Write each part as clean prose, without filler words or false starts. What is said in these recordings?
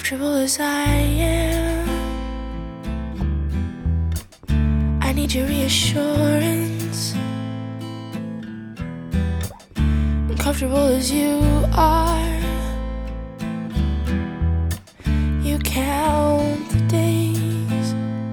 Comfortable as I am, I need your reassurance. Comfortable as you are, you count the days.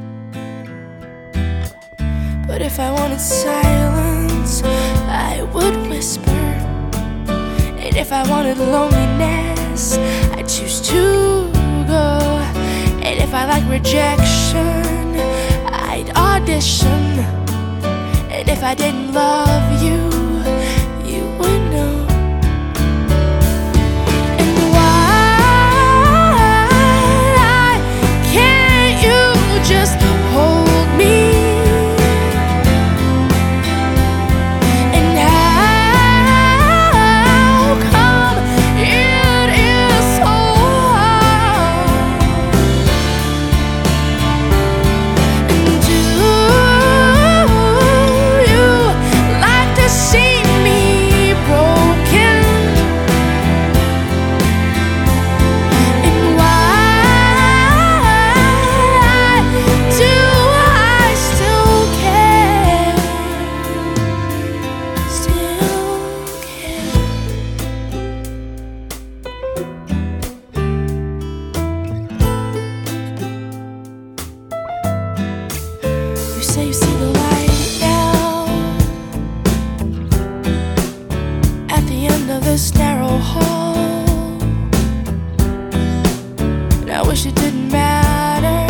But if I wanted silence, I would whisper. And if I wanted loneliness, I'd choose to go. And if I like rejection, I'd audition. And if I didn't love you, you would know. And why can't you just hold me? And how come it is so hard? And do you like to see me broken? And why do I still care? Still care. You say you see the light now at the end of this narrow hall. And I wish it didn't matter.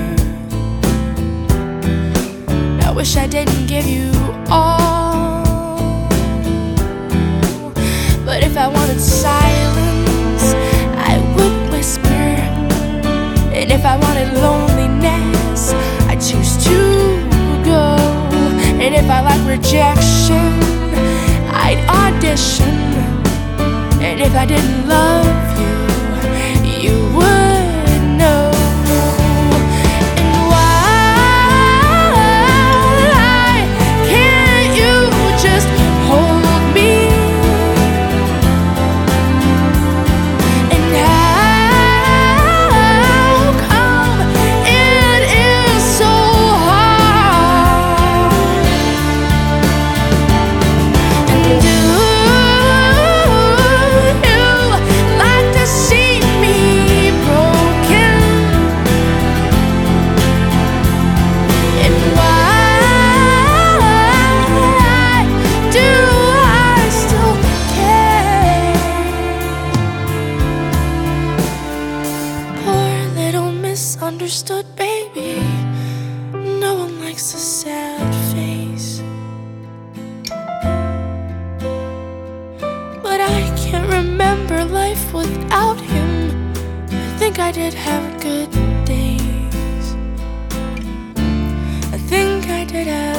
And I wish I didn't give you all. But if I wanted silence, I would whisper. And if I wanted loneliness, I'd choose to go. And if I like rejection, I'd audition. And if I didn't love you, you would know. And why can't you just hold me? And how come it is so hard? And do you like to see me broken? And why do I still care? Poor little misunderstood baby, no one likes a sad face. But I can't remember life without him. I think I did have good days. I think I did have